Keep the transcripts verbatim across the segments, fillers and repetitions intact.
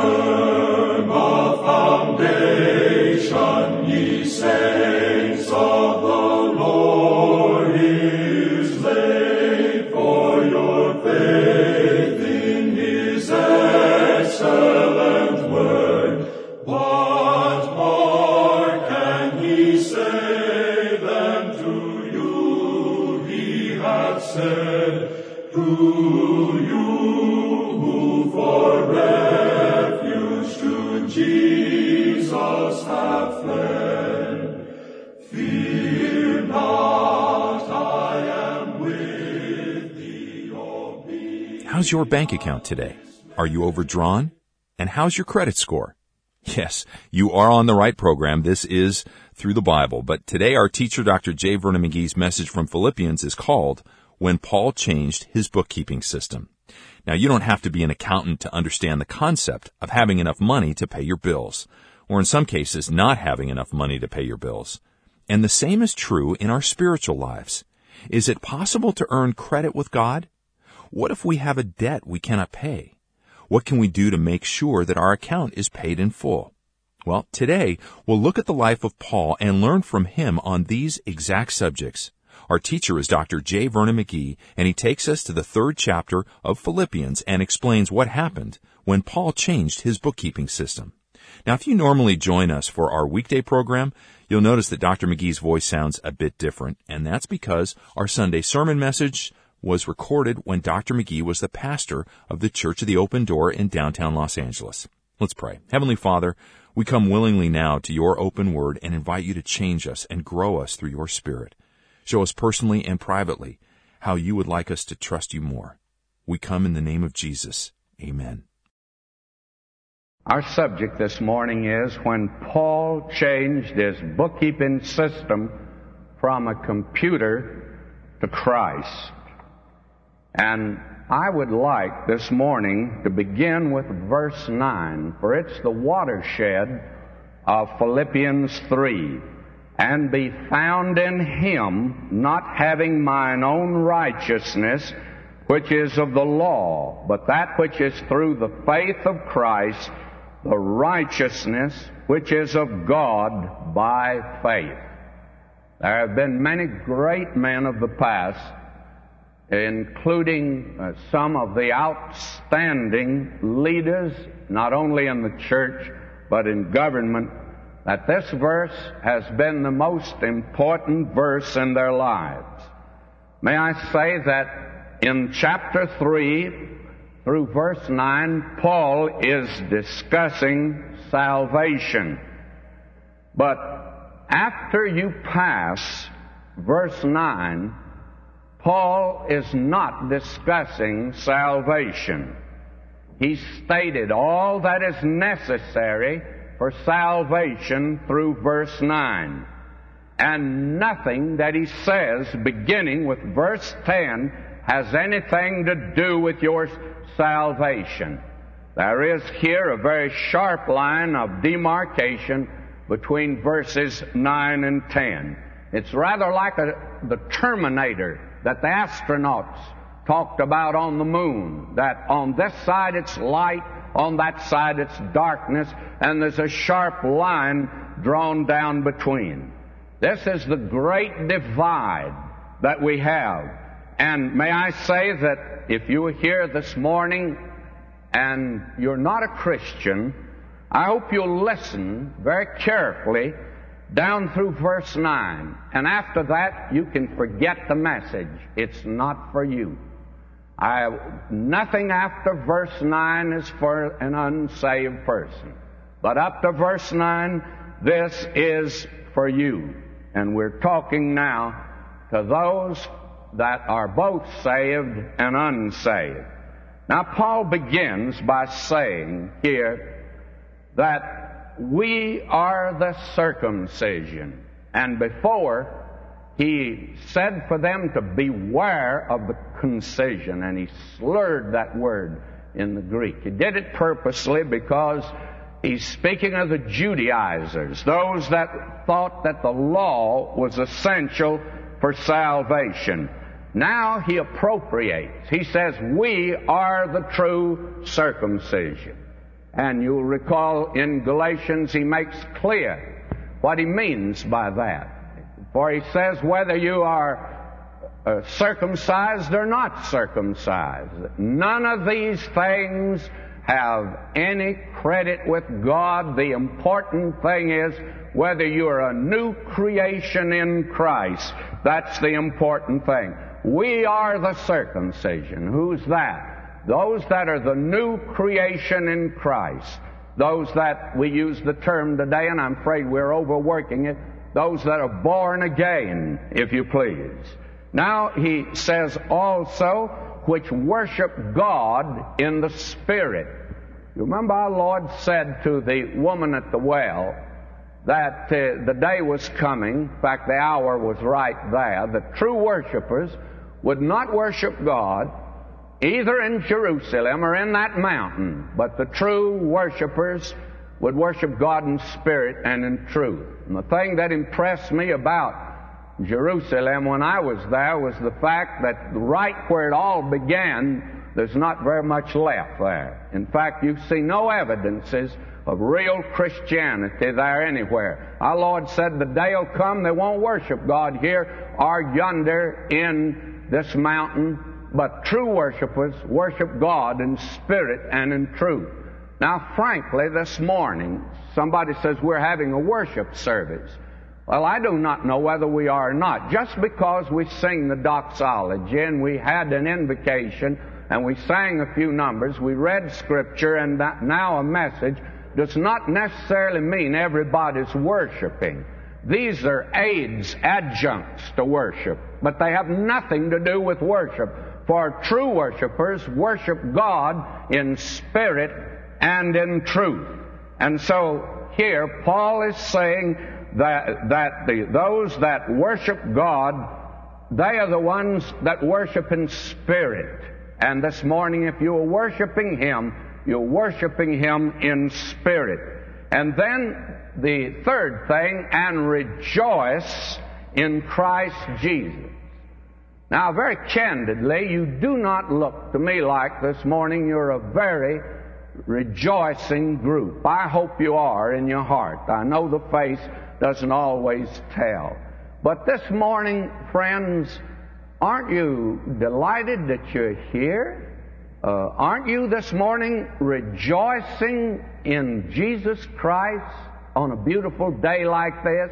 firm a foundation, ye saints of the Lord is laid, for your faith in his excellent word. What more can he say than to you he hath said? To you who for refuge to Jesus have fled, fear not, I am with thee, O be. How's your bank account today? Are you overdrawn? And how's your credit score? Yes, you are on the right program. This is Through the Bible. But today our teacher, Doctor J. Vernon McGee's message from Philippians is called When Paul Changed His Bookkeeping System. Now, you don't have to be an accountant to understand the concept of having enough money to pay your bills, or in some cases, not having enough money to pay your bills. And the same is true in our spiritual lives. Is it possible to earn credit with God? What if we have a debt we cannot pay? What can we do to make sure that our account is paid in full? Well, today, we'll look at the life of Paul and learn from him on these exact subjects. Our teacher is Doctor J. Vernon McGee, and he takes us to the third chapter of Philippians and explains what happened when Paul changed his bookkeeping system. Now, if you normally join us for our weekday program, you'll notice that Doctor McGee's voice sounds a bit different, and that's because our Sunday sermon message was recorded when Doctor McGee was the pastor of the Church of the Open Door in downtown Los Angeles. Let's pray. Heavenly Father, we come willingly now to your open word and invite you to change us and grow us through your Spirit. Show us personally and privately how you would like us to trust you more. We come in the name of Jesus. Amen. Our subject this morning is when Paul changed his bookkeeping system from a computer to Christ. And I would like this morning to begin with verse nine, for it's the watershed of Philippians three. And be found in him, not having mine own righteousness, which is of the law, but that which is through the faith of Christ, the righteousness which is of God by faith. There have been many great men of the past, including uh, some of the outstanding leaders, not only in the church, but in government, that this verse has been the most important verse in their lives. May I say that in chapter three through verse nine, Paul is discussing salvation. But after you pass verse nine, Paul is not discussing salvation. He stated all that is necessary for salvation through verse nine. And nothing that he says, beginning with verse ten, has anything to do with your salvation. There is here a very sharp line of demarcation between verses nine and ten. It's rather like a, the Terminator that the astronauts talked about on the moon, that on this side it's light, on that side it's darkness, and there's a sharp line drawn down between. This is the great divide that we have. And may I say that if you are here this morning and you're not a Christian, I hope you'll listen very carefully down through verse nine. And after that, you can forget the message. It's not for you. I, nothing after verse nine is for an unsaved person. But up to verse nine, this is for you. And we're talking now to those that are both saved and unsaved. Now, Paul begins by saying here that we are the circumcision. And before, he said for them to beware of the concision, and he slurred that word in the Greek. He did it purposely because he's speaking of the Judaizers, those that thought that the law was essential for salvation. Now he appropriates. He says, we are the true circumcision. And you'll recall in Galatians he makes clear what he means by that. For he says, whether you are uh, circumcised or not circumcised, none of these things have any credit with God. The important thing is whether you're a new creation in Christ. That's the important thing. We are the circumcision. Who's that? Those that are the new creation in Christ. Those that, we use the term today, and I'm afraid we're overworking it, those that are born again, if you please. Now he says also, which worship God in the Spirit. You remember our Lord said to the woman at the well that uh, the day was coming, in fact the hour was right there, that true worshipers would not worship God either in Jerusalem or in that mountain, but the true worshipers would worship God in spirit and in truth. And the thing that impressed me about Jerusalem when I was there was the fact that right where it all began, there's not very much left there. In fact, you see no evidences of real Christianity there anywhere. Our Lord said the day will come they won't worship God here or yonder in this mountain, but true worshipers worship God in spirit and in truth. Now, frankly, this morning, somebody says we're having a worship service. Well, I do not know whether we are or not. Just because we sing the doxology and we had an invocation and we sang a few numbers, we read Scripture and that now a message, does not necessarily mean everybody's worshiping. These are aids, adjuncts to worship, but they have nothing to do with worship. For true worshipers worship God in spirit and in truth. And so here Paul is saying that, that the, those that worship God, they are the ones that worship in spirit. And this morning, if you are worshiping Him, you're worshiping Him in spirit. And then the third thing, and rejoice in Christ Jesus. Now, very candidly, you do not look to me like this morning you're a very rejoicing group. I hope you are in your heart. I know the face doesn't always tell. But this morning, friends, aren't you delighted that you're here? Uh, aren't you this morning rejoicing in Jesus Christ on a beautiful day like this?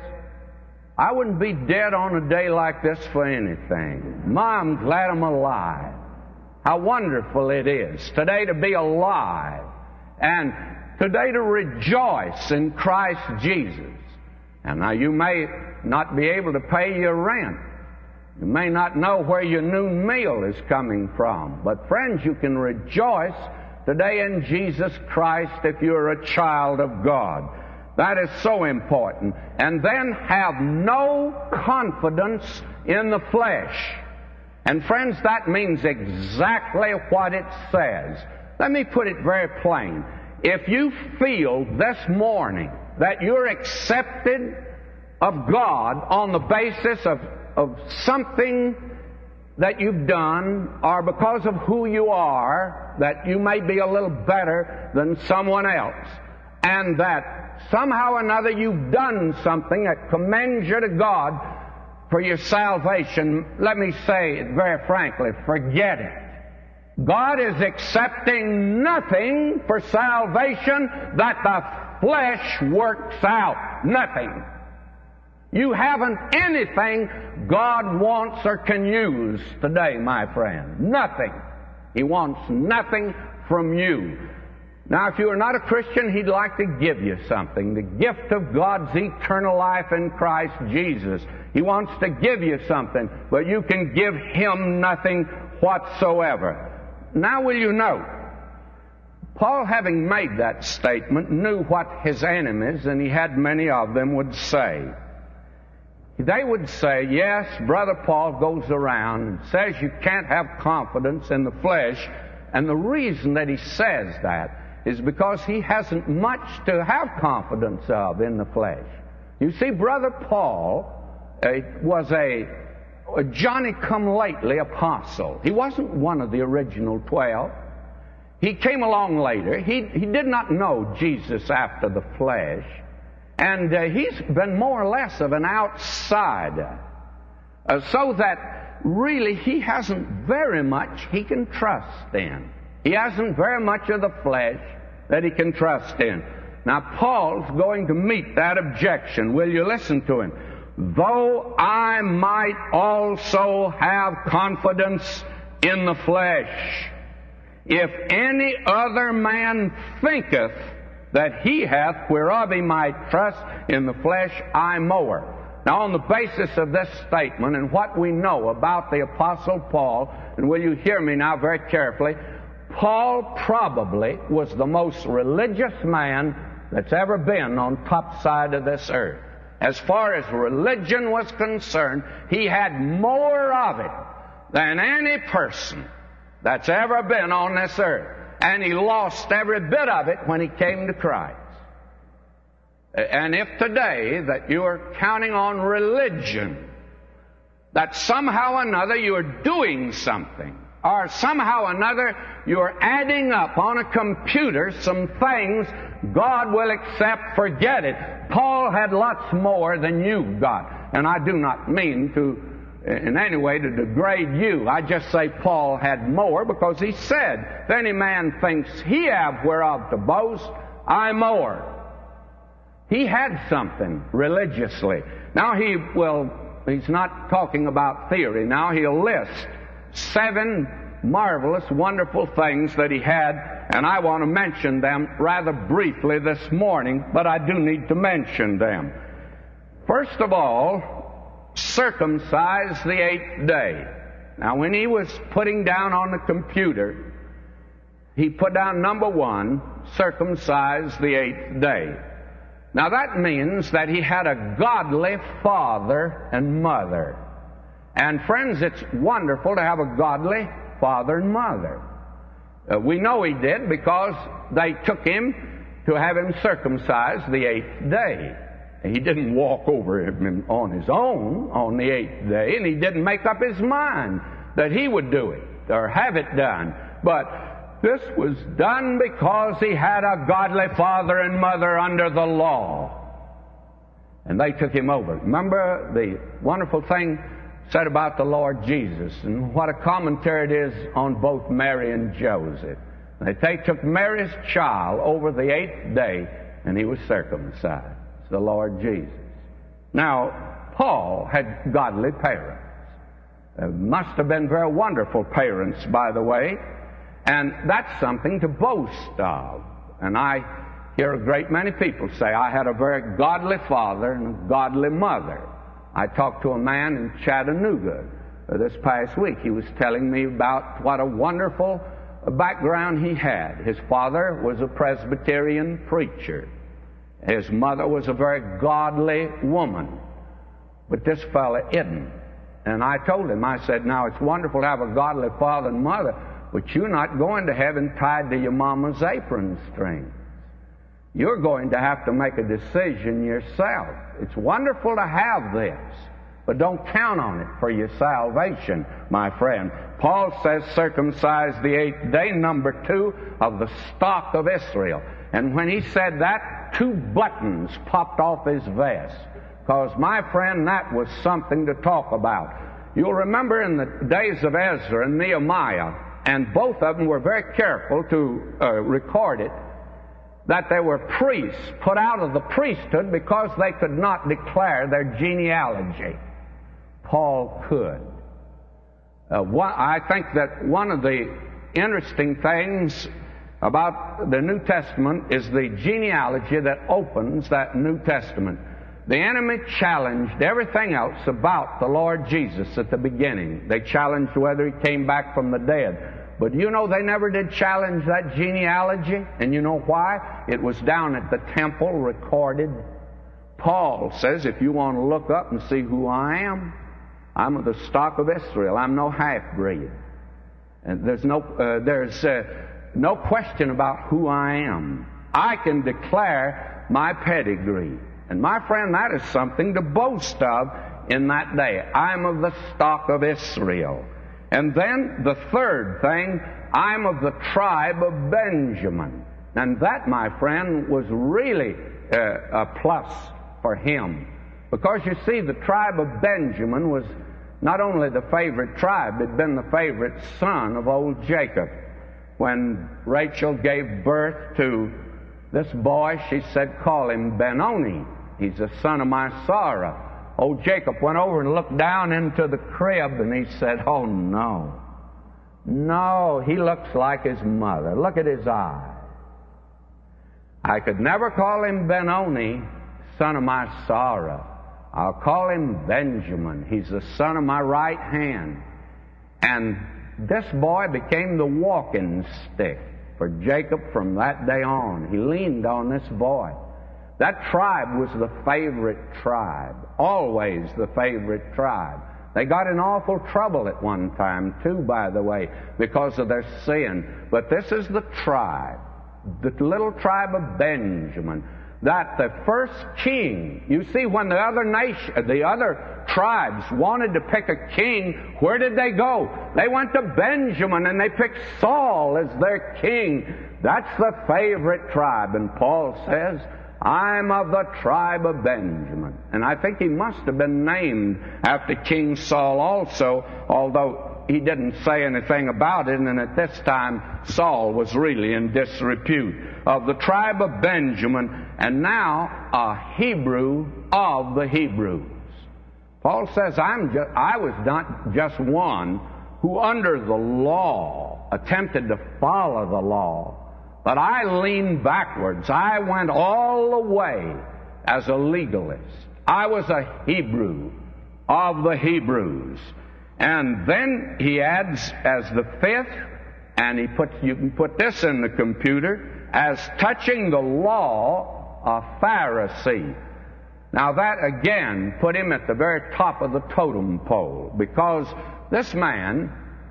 I wouldn't be dead on a day like this for anything. My, I'm glad I'm alive. How wonderful it is today to be alive and today to rejoice in Christ Jesus. And now you may not be able to pay your rent. You may not know where your noon meal is coming from. But friends, you can rejoice today in Jesus Christ if you're a child of God. That is so important. And then have no confidence in the flesh. And friends, that means exactly what it says. Let me put it very plain. If you feel this morning that you're accepted of God on the basis of, of something that you've done, or because of who you are, that you may be a little better than someone else, and that somehow or another you've done something that commends you to God for your salvation, let me say it very frankly, forget it. God is accepting nothing for salvation that the flesh works out. Nothing. You haven't anything God wants or can use today, my friend. Nothing. He wants nothing from you. Now, if you are not a Christian, He'd like to give you something. The gift of God's eternal life in Christ Jesus. He wants to give you something, but you can give Him nothing whatsoever. Now, will you note, Paul, having made that statement, knew what his enemies, and he had many of them, would say. They would say, yes, Brother Paul goes around and says you can't have confidence in the flesh, and the reason that he says that is because he hasn't much to have confidence of in the flesh. You see, Brother Paul uh, was a, a Johnny-come-lately apostle. He wasn't one of the original twelve. He came along later. He, he did not know Jesus after the flesh. And uh, he's been more or less of an outsider. Uh, so that really he hasn't very much he can trust in. He hasn't very much of the flesh that he can trust in. Now, Paul's going to meet that objection. Will you listen to him? Though I might also have confidence in the flesh, if any other man thinketh that he hath whereof he might trust in the flesh, I more. Now, on the basis of this statement and what we know about the Apostle Paul, and will you hear me now very carefully, Paul probably was the most religious man that's ever been on top side of this earth. As far as religion was concerned, he had more of it than any person that's ever been on this earth. And he lost every bit of it when he came to Christ. And if today that you are counting on religion, that somehow or another you are doing something, or somehow or another you are adding up on a computer some things God will accept, forget it. Paul had lots more than you got. And I do not mean to, in any way, to degrade you. I just say Paul had more because he said, if any man thinks he have whereof to boast, I more. He had something religiously. Now he will, he's not talking about theory. Now he'll list seven marvelous, wonderful things that he had, and I want to mention them rather briefly this morning, but I do need to mention them. First of all, circumcised the eighth day. Now, when he was putting down on the computer, he put down number one, circumcised the eighth day. Now, that means that he had a godly father and mother. And friends, it's wonderful to have a godly father and mother. Uh, we know he did because they took him to have him circumcised the eighth day. He didn't walk over him on his own on the eighth day, and he didn't make up his mind that he would do it or have it done. But this was done because he had a godly father and mother under the law. And they took him over. Remember the wonderful thing said about the Lord Jesus, and what a commentary it is on both Mary and Joseph. They took Mary's child over the eighth day, and he was circumcised. It's the Lord Jesus. Now, Paul had godly parents. They must have been very wonderful parents, by the way, and that's something to boast of. And I hear a great many people say, I had a very godly father and a godly mother. I talked to a man in Chattanooga this past week. He was telling me about what a wonderful background he had. His father was a Presbyterian preacher. His mother was a very godly woman. But this fella isn't. And I told him, I said, now it's wonderful to have a godly father and mother, but you're not going to heaven tied to your mama's apron strings. You're going to have to make a decision yourself. It's wonderful to have this, but don't count on it for your salvation, my friend. Paul says circumcise the eighth day, number two, of the stock of Israel. And when he said that, two buttons popped off his vest. Because, my friend, that was something to talk about. You'll remember in the days of Ezra and Nehemiah, and both of them were very careful to uh, record it, that there were priests put out of the priesthood because they could not declare their genealogy. Paul could. Uh, one, I think that one of the interesting things about the New Testament is the genealogy that opens that New Testament. The enemy challenged everything else about the Lord Jesus at the beginning. They challenged whether he came back from the dead. But you know they never did challenge that genealogy. And you know why? It was down at the temple recorded. Paul says, if you want to look up and see who I am, I'm of the stock of Israel. I'm no half-breed. And there's no, uh, there's uh, no question about who I am. I can declare my pedigree. And my friend, that is something to boast of in that day. I'm of the stock of Israel. And then the third thing, I'm of the tribe of Benjamin. And that, my friend, was really uh, a plus for him. Because you see, the tribe of Benjamin was not only the favorite tribe, it had been the favorite son of old Jacob. When Rachel gave birth to this boy, she said, call him Benoni. He's the son of my Sarah. Old Jacob went over and looked down into the crib, and he said, oh, no. No, he looks like his mother. Look at his eyes. I could never call him Benoni, son of my Sarah. I'll call him Benjamin. He's the son of my right hand. And this boy became the walking stick for Jacob from that day on. He leaned on this boy. That tribe was the favorite tribe, always the favorite tribe. They got in awful trouble at one time, too, by the way, because of their sin. But this is the tribe, the little tribe of Benjamin, that the first king, you see, when the other nation, the other tribes wanted to pick a king, where did they go? They went to Benjamin, and they picked Saul as their king. That's the favorite tribe. And Paul says, I'm of the tribe of Benjamin. And I think he must have been named after King Saul also, although he didn't say anything about it, and at this time Saul was really in disrepute. Of the tribe of Benjamin, and now a Hebrew of the Hebrews. Paul says, I'm just, I was not just one who under the law attempted to follow the law, but I leaned backwards. I went all the way as a legalist. I was a Hebrew of the Hebrews. And then he adds as the fifth, and he puts, you can put this in the computer, as touching the law, a Pharisee. Now that again put him at the very top of the totem pole, because this man,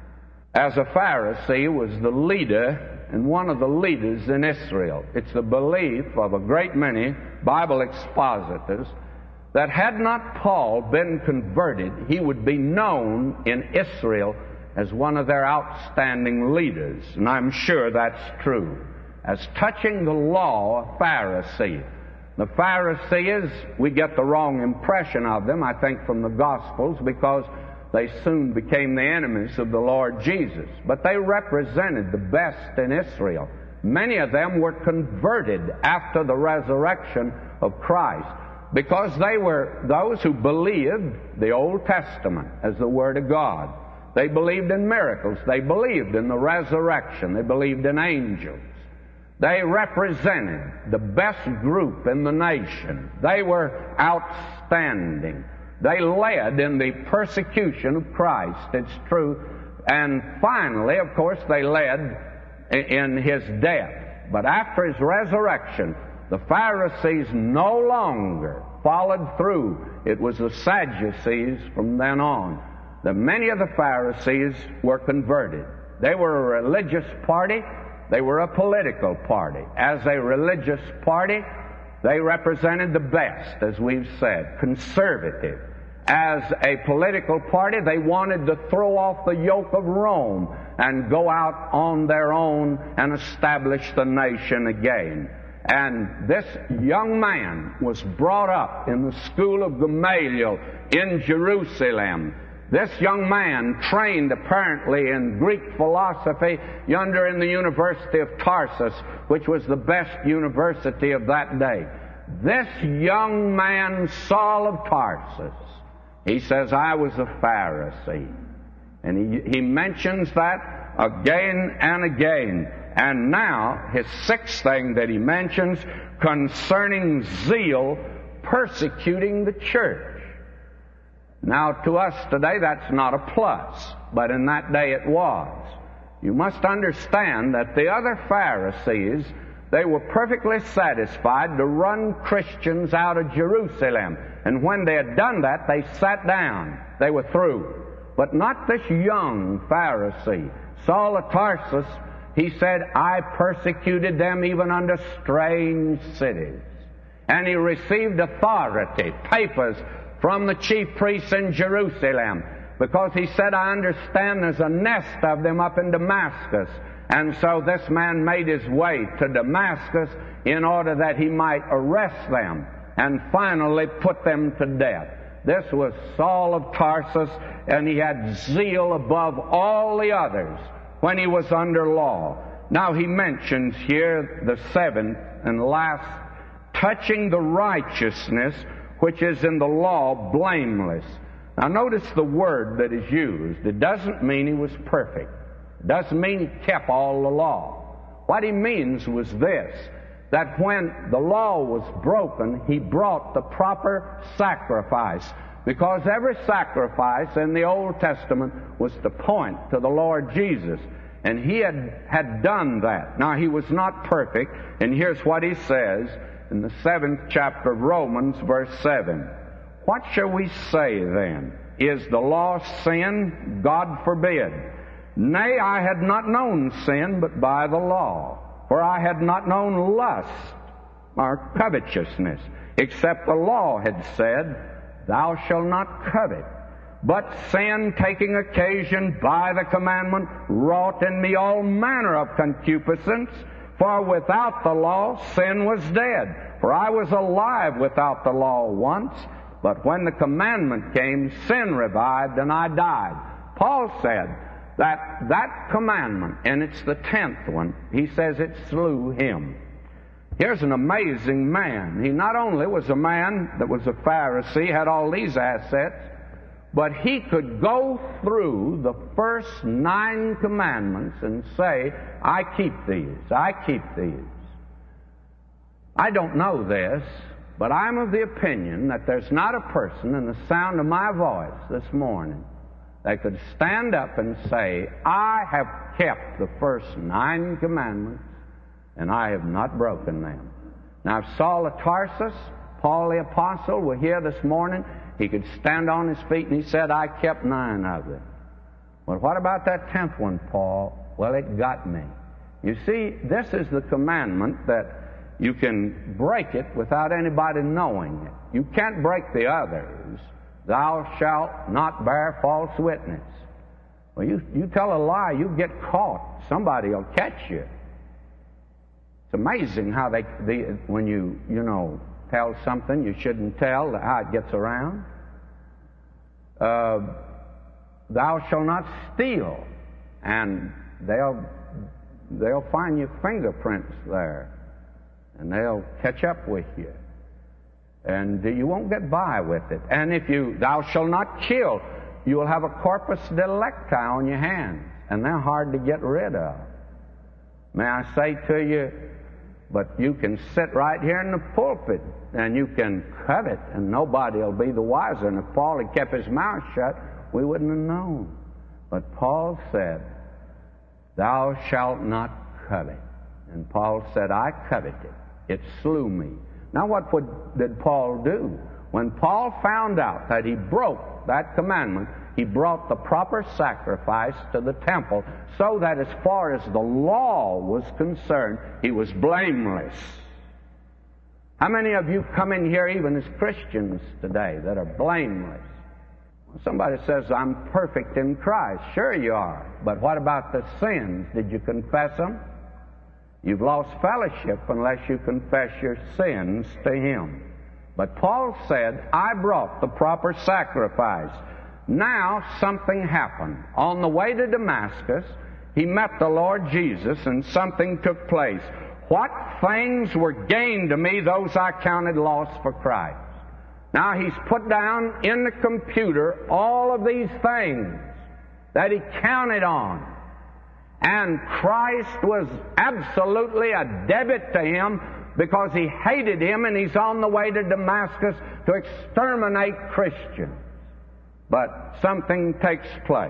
as a Pharisee, was the leader and one of the leaders in Israel. It's the belief of a great many Bible expositors that had not Paul been converted, he would be known in Israel as one of their outstanding leaders. And I'm sure that's true. As touching the law, a Pharisee. The Pharisees, we get the wrong impression of them, I think, from the Gospels, because they soon became the enemies of the Lord Jesus. But they represented the best in Israel. Many of them were converted after the resurrection of Christ, because they were those who believed the Old Testament as the Word of God. They believed in miracles. They believed in the resurrection. They believed in angels. They represented the best group in the nation. They were outstanding. They led in the persecution of Christ, it's true. And finally, of course, they led in His death. But after His resurrection, the Pharisees no longer followed through. It was the Sadducees from then on. That many of the Pharisees were converted. They were a religious party. They were a political party. As a religious party, they represented the best, as we've said, conservative. As a political party, they wanted to throw off the yoke of Rome and go out on their own and establish the nation again. And this young man was brought up in the school of Gamaliel in Jerusalem. This young man trained apparently in Greek philosophy yonder in the University of Tarsus, which was the best university of that day. This young man, Saul of Tarsus, he says, I was a Pharisee. And he, he mentions that again and again. And now, his sixth thing that he mentions concerning zeal persecuting the church. Now, to us today, that's not a plus, but in that day it was. You must understand that the other Pharisees, they were perfectly satisfied to run Christians out of Jerusalem. And when they had done that, they sat down. They were through. But not this young Pharisee. Saul of Tarsus, he said, I persecuted them even unto strange cities. And he received authority, papers, from the chief priests in Jerusalem, because he said, I understand there's a nest of them up in Damascus. And so this man made his way to Damascus in order that he might arrest them and finally put them to death. This was Saul of Tarsus, and he had zeal above all the others when he was under law. Now he mentions here the seventh and last, touching the righteousness which is in the law, blameless. Now notice the word that is used. It doesn't mean he was perfect. It doesn't mean he kept all the law. What he means was this, that when the law was broken, he brought the proper sacrifice. Because every sacrifice in the Old Testament was to point to the Lord Jesus. And he had, had done that. Now, he was not perfect, and here's what he says in the seventh chapter of Romans, verse seven. What shall we say then? Is the law sin? God forbid. Nay, I had not known sin but by the law. For I had not known lust or covetousness, except the law had said, Thou shalt not covet. But sin, taking occasion by the commandment, wrought in me all manner of concupiscence. For without the law sin was dead. For I was alive without the law once, but when the commandment came, sin revived, and I died. Paul said that that commandment, and it's the tenth one, he says it slew him. Here's an amazing man. He not only was a man that was a Pharisee, had all these assets, but he could go through the first nine commandments and say, I keep these, I keep these. I don't know this, but I'm of the opinion that there's not a person in the sound of my voice this morning that could stand up and say, I have kept the first nine commandments and I have not broken them. Now, if Saul of Tarsus, Paul the Apostle, were here this morning, he could stand on his feet and he said, I kept nine of them. Well, what about that tenth one, Paul? Well, it got me. You see, this is the commandment that you can break it without anybody knowing it. You can't break the others. Thou shalt not bear false witness. Well, you, you tell a lie, you get caught. Somebody will catch you. It's amazing how they, the, when you, you know, tell something you shouldn't tell, how it gets around. Uh, thou shalt not steal, and they'll they'll find your fingerprints there, and they'll catch up with you, and you won't get by with it. And if you thou shalt not kill, you will have a corpus delicti on your hands, and they're hard to get rid of. May I say to you, but you can sit right here in the pulpit and you can covet and nobody will be the wiser. And if Paul had kept his mouth shut, we wouldn't have known. But Paul said, Thou shalt not covet. And Paul said, I coveted. It slew me. Now what would, did Paul do? When Paul found out that he broke that commandment, he brought the proper sacrifice to the temple so that as far as the law was concerned, he was blameless. How many of you come in here even as Christians today that are blameless? Well, somebody says, I'm perfect in Christ. Sure you are. But what about the sins? Did you confess them? You've lost fellowship unless you confess your sins to Him. But Paul said, I brought the proper sacrifice. Now something happened. On the way to Damascus, he met the Lord Jesus and something took place. What things were gained to me, those I counted loss for Christ. Now he's put down in the computer all of these things that he counted on. And Christ was absolutely a debit to him because he hated him and he's on the way to Damascus to exterminate Christians. But something takes place.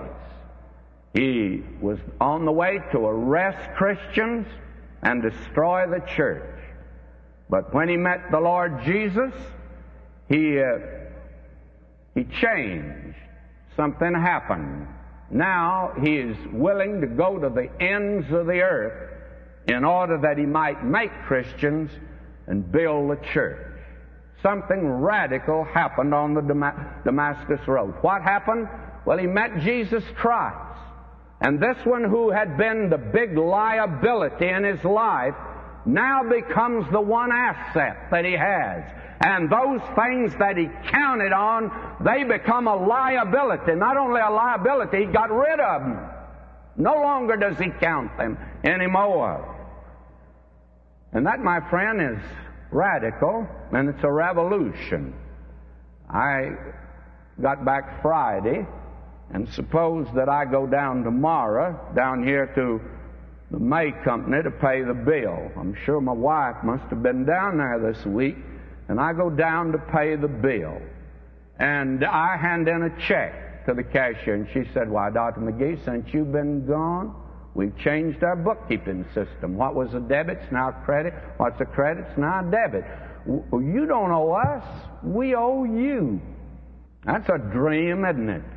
He was on the way to arrest Christians and destroy the church. But when he met the Lord Jesus, he, uh, he changed. Something happened. Now he is willing to go to the ends of the earth in order that he might make Christians and build the church. Something radical happened on the Damascus road. What happened? Well, he met Jesus Christ. And this one who had been the big liability in his life now becomes the one asset that he has. And those things that he counted on, they become a liability. Not only a liability, he got rid of them. No longer does he count them anymore. And that, my friend, is radical, and it's a revolution. I got back Friday, and suppose that I go down tomorrow, down here to the May Company to pay the bill. I'm sure my wife must have been down there this week, and I go down to pay the bill. And I hand in a check to the cashier, and she said, "Why, Doctor McGee, since you've been gone, we've changed our bookkeeping system. What was a debit's now credit. What's a credit's now debit. Well, you don't owe us. We owe you." That's a dream, isn't it?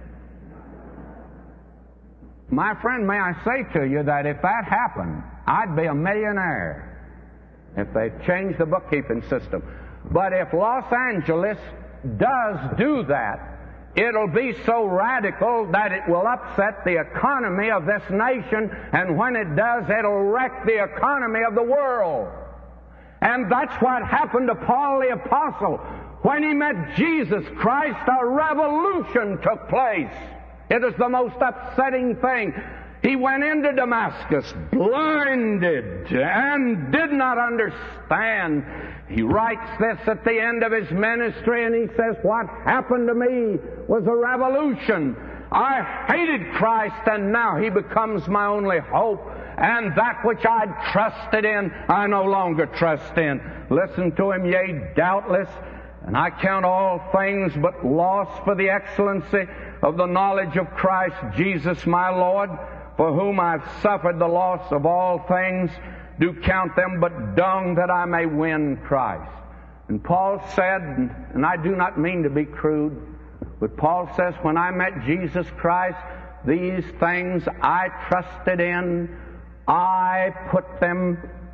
My friend, may I say to you that if that happened, I'd be a millionaire if they changed the bookkeeping system. But if Los Angeles does do that, it'll be so radical that it will upset the economy of this nation, and when it does, it'll wreck the economy of the world. And that's what happened to Paul the Apostle. When he met Jesus Christ, a revolution took place. It is the most upsetting thing. He went into Damascus blinded and did not understand. He writes this at the end of his ministry, and he says, "What happened to me was a revolution. I hated Christ, and now he becomes my only hope. And that which I'd trusted in, I no longer trust in." Listen to him, "Yea, doubtless, and I count all things but loss for the excellency of the knowledge of Christ Jesus my Lord, for whom I've suffered the loss of all things, do count them but dung that I may win Christ." And Paul said, and I do not mean to be crude, but Paul says, when I met Jesus Christ, these things I trusted in, I put them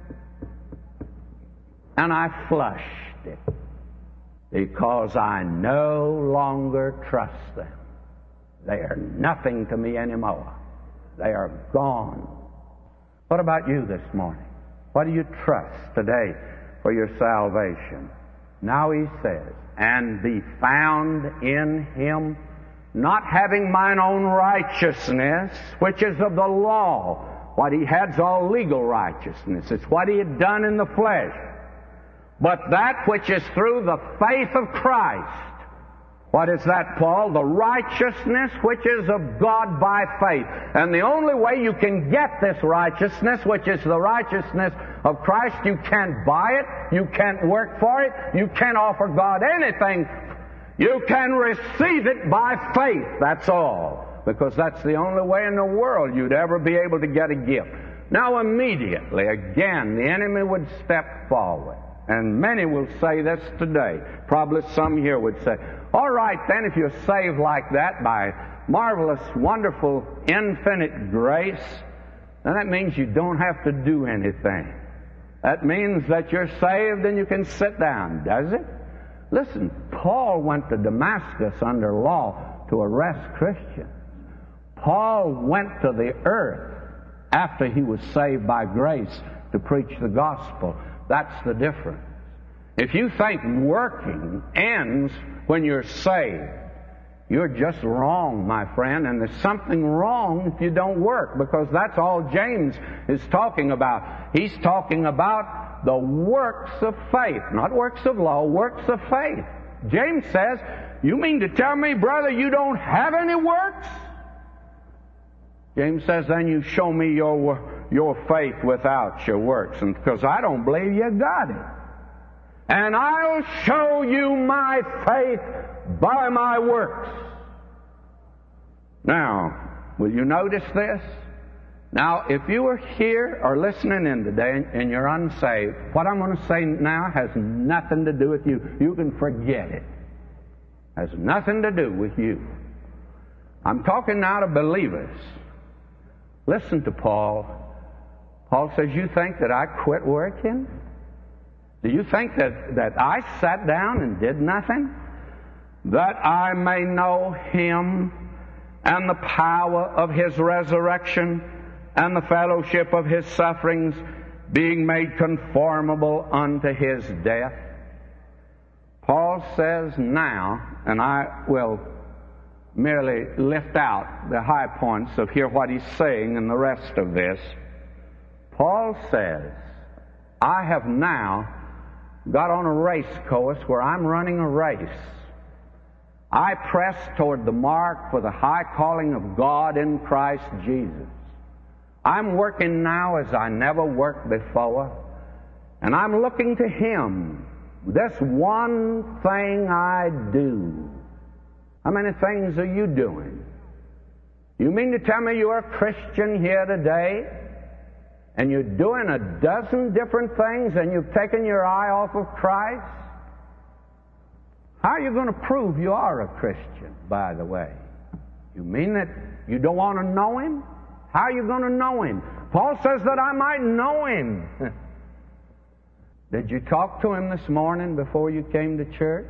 and I flushed it, because I no longer trust them. They are nothing to me anymore. They are gone. What about you this morning? What do you trust today for your salvation? Now he says, "And be found in him, not having mine own righteousness, which is of the law." What he had's all legal righteousness. It's what he had done in the flesh. "But that which is through the faith of Christ." What is that, Paul? The righteousness which is of God by faith. And the only way you can get this righteousness, which is the righteousness of Christ, you can't buy it, you can't work for it, you can't offer God anything. You can receive it by faith, that's all. Because that's the only way in the world you'd ever be able to get a gift. Now immediately, again, the enemy would step forward. And many will say this today. Probably some here would say, "All right, then, if you're saved like that by marvelous, wonderful, infinite grace, then that means you don't have to do anything. That means that you're saved and you can sit down, does it?" Listen, Paul went to Damascus under law to arrest Christians. Paul went to the earth after he was saved by grace to preach the gospel. That's the difference. If you think working ends when you're saved, you're just wrong, my friend, and there's something wrong if you don't work, because that's all James is talking about. He's talking about the works of faith, not works of law, works of faith. James says, "You mean to tell me, brother, you don't have any works?" James says, "Then you show me your your faith without your works, and because I don't believe you got it. And I'll show you my faith by my works." Now, will you notice this? Now, if you are here or listening in today and you're unsaved, what I'm going to say now has nothing to do with you. You can forget it. Has nothing to do with you. I'm talking now to believers. Listen to Paul. Paul says, "You think that I quit working? Do you think that, that I sat down and did nothing? That I may know him and the power of His resurrection, and the fellowship of His sufferings, being made conformable unto His death. Paul says now, and I will merely lift out the high points of hear what he's saying in the rest of this. Paul says, I have now got on a race course where I'm running a race. I press toward the mark for the high calling of God in Christ Jesus. I'm working now as I never worked before, and I'm looking to Him. This one thing I do. How many things are you doing? You mean to tell me you're a Christian here today, and you're doing a dozen different things, and you've taken your eye off of Christ? How are you going to prove you are a Christian, by the way? You mean that you don't want to know Him? How are you going to know Him? Paul says that I might know Him. Did you talk to Him this morning before you came to church?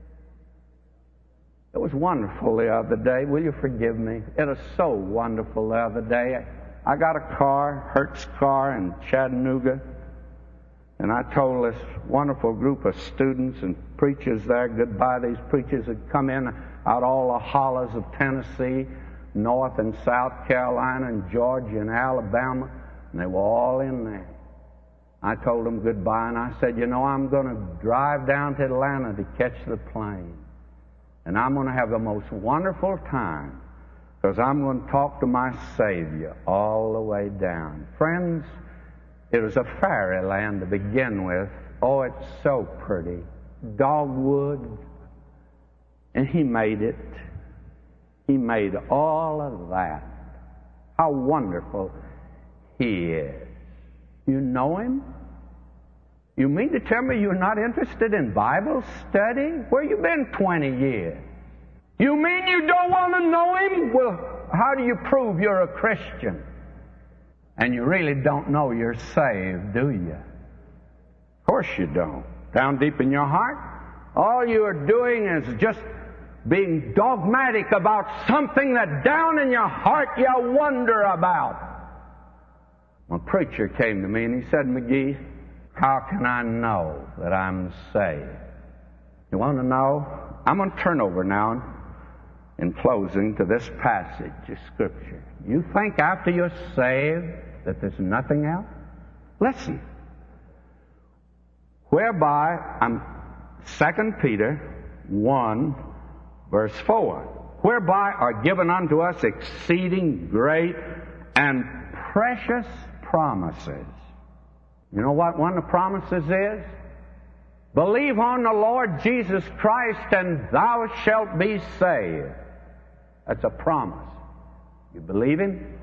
It was wonderful the other day. Will you forgive me? It was so wonderful the other day. I got a car, Hertz car in Chattanooga, and I told this wonderful group of students and preachers there goodbye. These preachers had come in out all the hollers of Tennessee, North and South Carolina and Georgia and Alabama, and they were all in there. I told them goodbye, and I said, you know, I'm going to drive down to Atlanta to catch the plane. And I'm going to have the most wonderful time, because I'm going to talk to my Savior all the way down. Friends, it was a fairyland to begin with. Oh, it's so pretty. Dogwood. And He made it. He made all of that. How wonderful He is. You know Him? You mean to tell me you're not interested in Bible study? Where you been twenty years? You mean you don't want to know Him? Well, how do you prove you're a Christian? And you really don't know you're saved, do you? Of course you don't. Down deep in your heart, all you are doing is just being dogmatic about something that down in your heart you wonder about. A preacher came to me and he said, McGee, how can I know that I'm saved? You want to know? I'm going to turn over now in closing to this passage of Scripture. You think after you're saved that there's nothing else? Listen. Whereby, I'm Second Peter one, verse four. Whereby are given unto us exceeding great and precious promises. You know what one of the promises is? Believe on the Lord Jesus Christ and thou shalt be saved. That's a promise. You believe Him?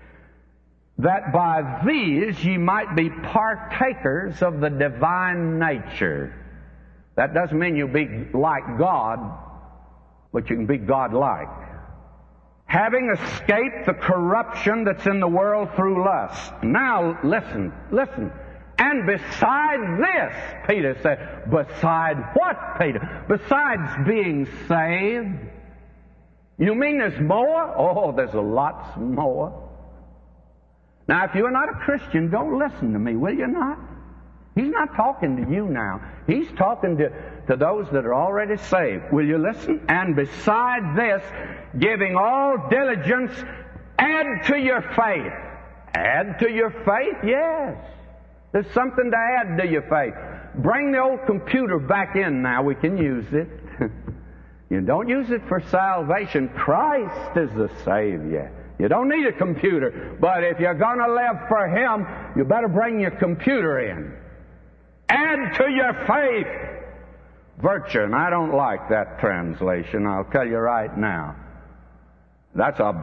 That by these ye might be partakers of the divine nature. That doesn't mean you'll be like God, but you can be God-like. Having escaped the corruption that's in the world through lust. Now, listen, listen. And beside this, Peter said, beside what, Peter? Besides being saved. You mean there's more? Oh, there's a lots more. Now, if you're not a Christian, don't listen to me, will you not? He's not talking to you now. He's talking to, to those that are already saved. Will you listen? And beside this, giving all diligence, add to your faith. Add to your faith? Yes. There's something to add to your faith. Bring the old computer back in now. We can use it. You don't use it for salvation. Christ is the Savior. You don't need a computer. But if you're going to live for Him, you better bring your computer in. Add to your faith virtue. And I don't like that translation. I'll tell you right now. That's a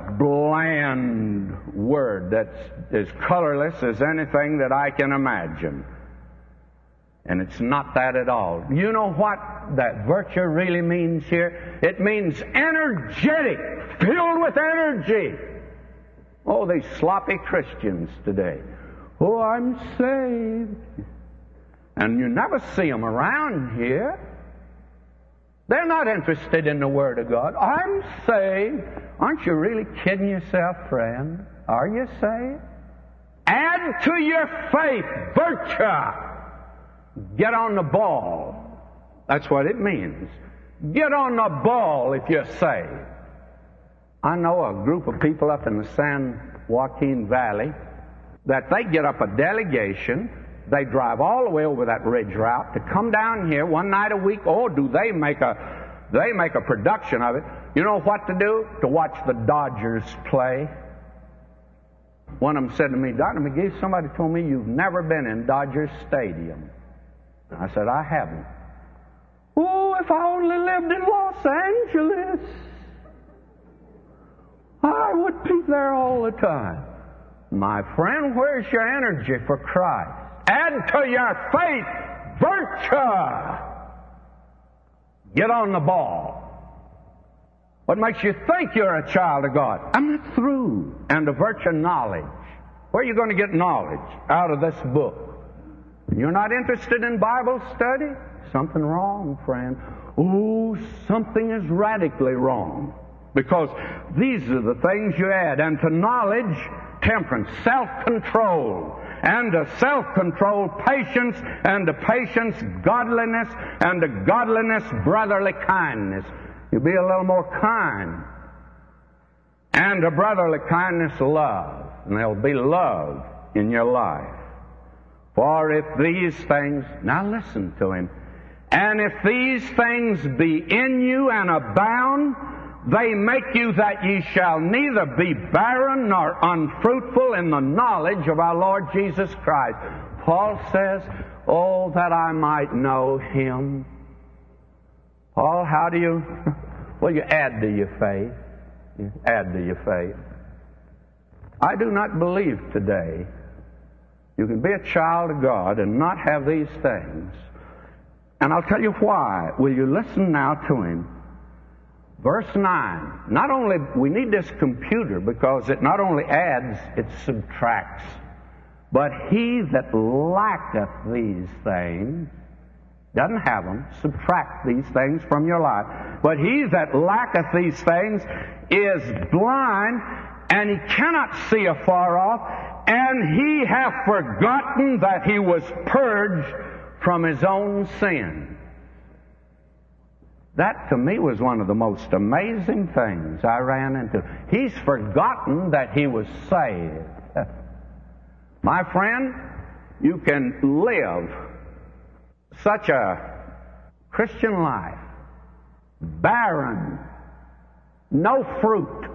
bland word that's as colorless as anything that I can imagine. And it's not that at all. You know what that virtue really means here? It means energetic, filled with energy. Oh, these sloppy Christians today. Oh, I'm saved. And you never see them around here. They're not interested in the Word of God. I'm saved. Aren't you really kidding yourself, friend? Are you saved? Add to your faith virtue. Get on the ball. That's what it means. Get on the ball if you're saved. I know a group of people up in the San Joaquin Valley that they get up a delegation. They drive all the way over that ridge route to come down here one night a week. Oh, do they make a they make a production of it. You know what to do? To watch the Dodgers play. One of them said to me, Doctor McGee, somebody told me you've never been in Dodger Stadium. I said, I haven't. Oh, if I only lived in Los Angeles, I would be there all the time. My friend, where's your energy for Christ? Add to your faith virtue. Get on the ball. What makes you think you're a child of God? I'm not through. And the virtue knowledge. Where are you going to get knowledge? Out of this book. You're not interested in Bible study? Something wrong, friend. Oh, something is radically wrong. Because these are the things you add. And to knowledge, temperance, self-control. And to self-control, patience. And to patience, godliness. And to godliness, brotherly kindness. You'll be a little more kind. And to brotherly kindness, love. And there'll be love in your life. For if these things, now listen to him, and if these things be in you and abound, they make you that ye shall neither be barren nor unfruitful in the knowledge of our Lord Jesus Christ. Paul says, oh, that I might know Him. Paul, how do you, well, you add to your faith. You add to your faith. I do not believe today you can be a child of God and not have these things. And I'll tell you why. Will you listen now to him? Verse nine. Not only, we need this computer because it not only adds, it subtracts. But he that lacketh these things, doesn't have them, subtract these things from your life. But he that lacketh these things is blind, and he cannot see afar off, and he hath forgotten that he was purged from his own sin. That to me was one of the most amazing things I ran into. He's forgotten that he was saved. My friend, you can live such a Christian life, barren, no fruit,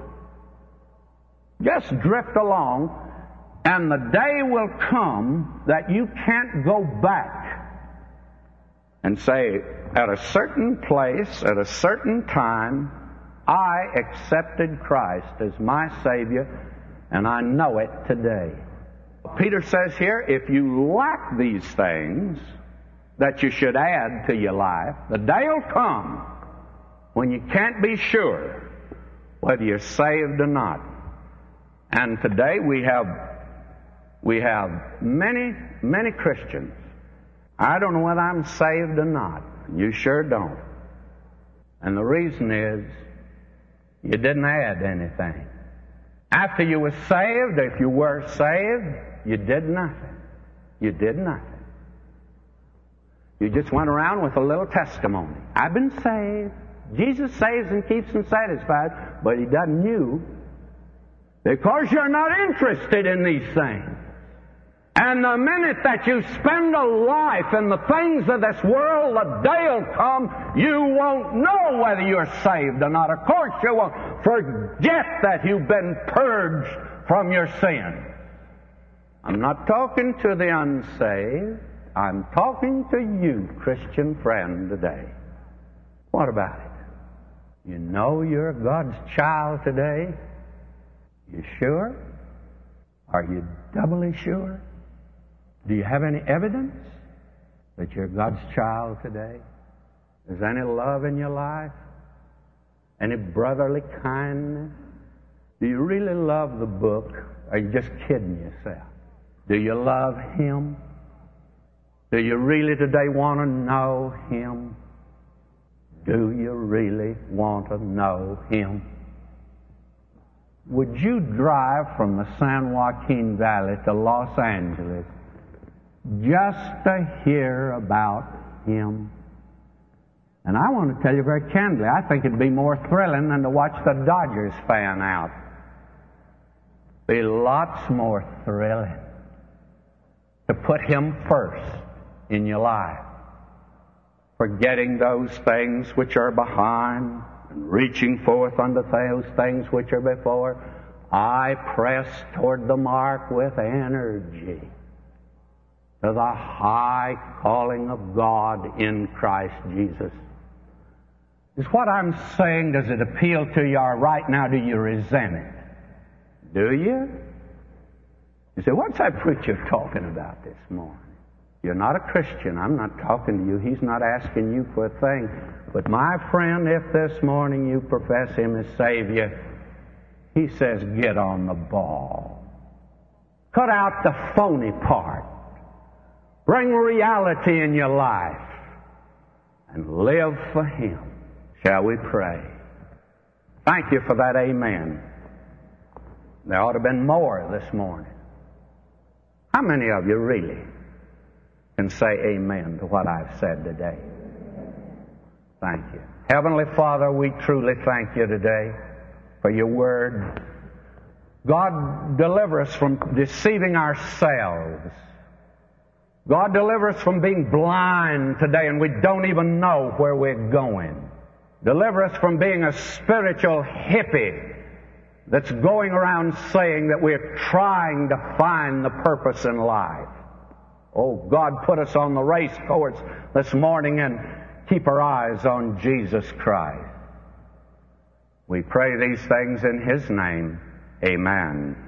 just drift along, and the day will come that you can't go back and say, at a certain place, at a certain time, I accepted Christ as my Savior, and I know it today. Peter says here, if you lack these things that you should add to your life, the day will come when you can't be sure whether you're saved or not. And today we have we have many, many Christians. I don't know whether I'm saved or not. You sure don't. And the reason is you didn't add anything. After you were saved, if you were saved, you did nothing. You did nothing. You just went around with a little testimony. I've been saved. Jesus saves and keeps them satisfied, but He doesn't you. Because you're not interested in these things. And the minute that you spend a life in the things of this world, the day will come, you won't know whether you're saved or not. Of course you won't. Forget that you've been purged from your sin. I'm not talking to the unsaved. I'm talking to you, Christian friend, today. What about it? You know you're God's child today? You sure? Are you doubly sure? Do you have any evidence that you're God's child today? Is there any love in your life? Any brotherly kindness? Do you really love the book? Or are you just kidding yourself? Do you love Him? Do you really today want to know Him? Do you really want to know Him? Would you drive from the San Joaquin Valley to Los Angeles just to hear about Him? And I want to tell you very candidly, I think it'd be more thrilling than to watch the Dodgers fan out. Be lots more thrilling to put Him first in your life, forgetting those things which are behind and reaching forth unto those things which are before. I press toward the mark with energy to the high calling of God in Christ Jesus. Is what I'm saying, does it appeal to you, or right now do you resent it? Do you? You say, what's that preacher talking about this morning? You're not a Christian. I'm not talking to you. He's not asking you for a thing. But my friend, if this morning you profess Him as Savior, He says, get on the ball. Cut out the phony part. Bring reality in your life and live for Him. Shall we pray? Thank you for that amen. There ought to have been more this morning. How many of you really can say amen to what I've said today? Thank you. Heavenly Father, we truly thank you today for your word. God, deliver us from deceiving ourselves. God, deliver us from being blind today and we don't even know where we're going. Deliver us from being a spiritual hippie that's going around saying that we're trying to find the purpose in life. Oh, God, put us on the race course this morning and keep our eyes on Jesus Christ. We pray these things in His name. Amen.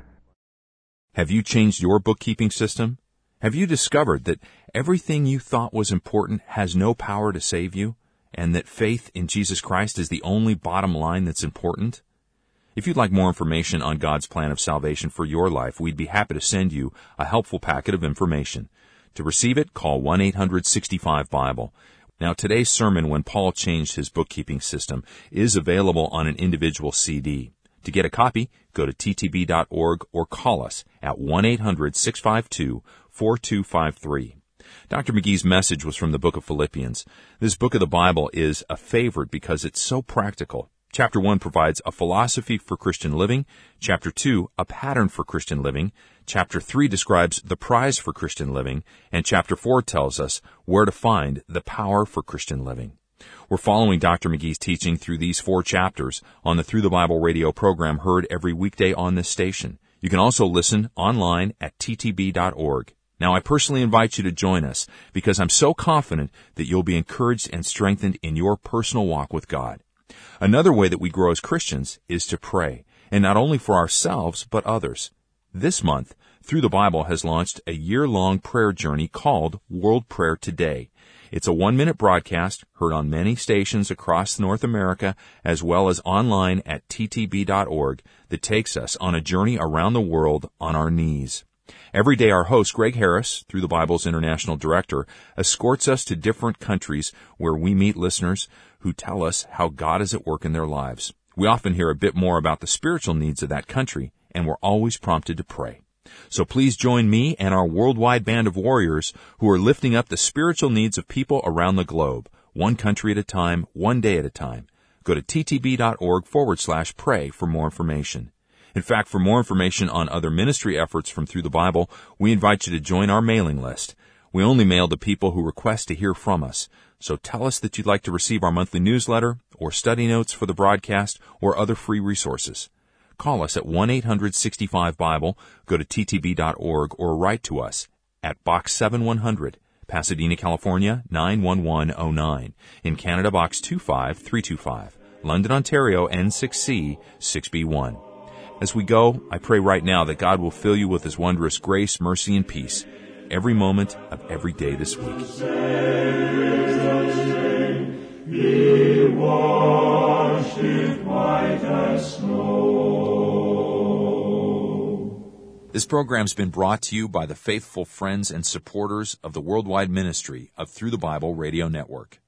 Have you changed your bookkeeping system? Have you discovered that everything you thought was important has no power to save you, and that faith in Jesus Christ is the only bottom line that's important? If you'd like more information on God's plan of salvation for your life, we'd be happy to send you a helpful packet of information. To receive it, call one eight hundred sixty-five Bible. Now, today's sermon, When Paul Changed His Bookkeeping System, is available on an individual C D. To get a copy, go to T T B dot org or call us at one eight hundred six five two four two five three. Doctor McGee's message was from the book of Philippians. This book of the Bible is a favorite because it's so practical. Chapter one provides a philosophy for Christian living. Chapter two, a pattern for Christian living. Chapter three describes the prize for Christian living. And chapter four tells us where to find the power for Christian living. We're following Doctor McGee's teaching through these four chapters on the Through the Bible radio program heard every weekday on this station. You can also listen online at T T B dot org. Now, I personally invite you to join us because I'm so confident that you'll be encouraged and strengthened in your personal walk with God. Another way that we grow as Christians is to pray, and not only for ourselves, but others. This month, Through the Bible has launched a year-long prayer journey called World Prayer Today. It's a one-minute broadcast heard on many stations across North America as well as online at T T B dot org that takes us on a journey around the world on our knees. Every day our host, Greg Harris, Through the Bible's international director, escorts us to different countries where we meet listeners who tell us how God is at work in their lives. We often hear a bit more about the spiritual needs of that country, and we're always prompted to pray. So please join me and our worldwide band of warriors who are lifting up the spiritual needs of people around the globe, one country at a time, one day at a time. Go to T T B dot org forward slash pray for more information. In fact, for more information on other ministry efforts from Through the Bible, we invite you to join our mailing list. We only mail to people who request to hear from us. So tell us that you'd like to receive our monthly newsletter or study notes for the broadcast or other free resources. Call us at one eight hundred sixty-five Bible, go to T T B dot org, or write to us at Box seven one hundred, Pasadena, California, nine one one oh nine. In Canada, Box two five three two five. London, Ontario, N six C six B one. As we go, I pray right now that God will fill you with His wondrous grace, mercy, and peace every moment of every day this week. Be washed in white as snow. This program's been brought to you by the faithful friends and supporters of the worldwide ministry of Through the Bible Radio Network.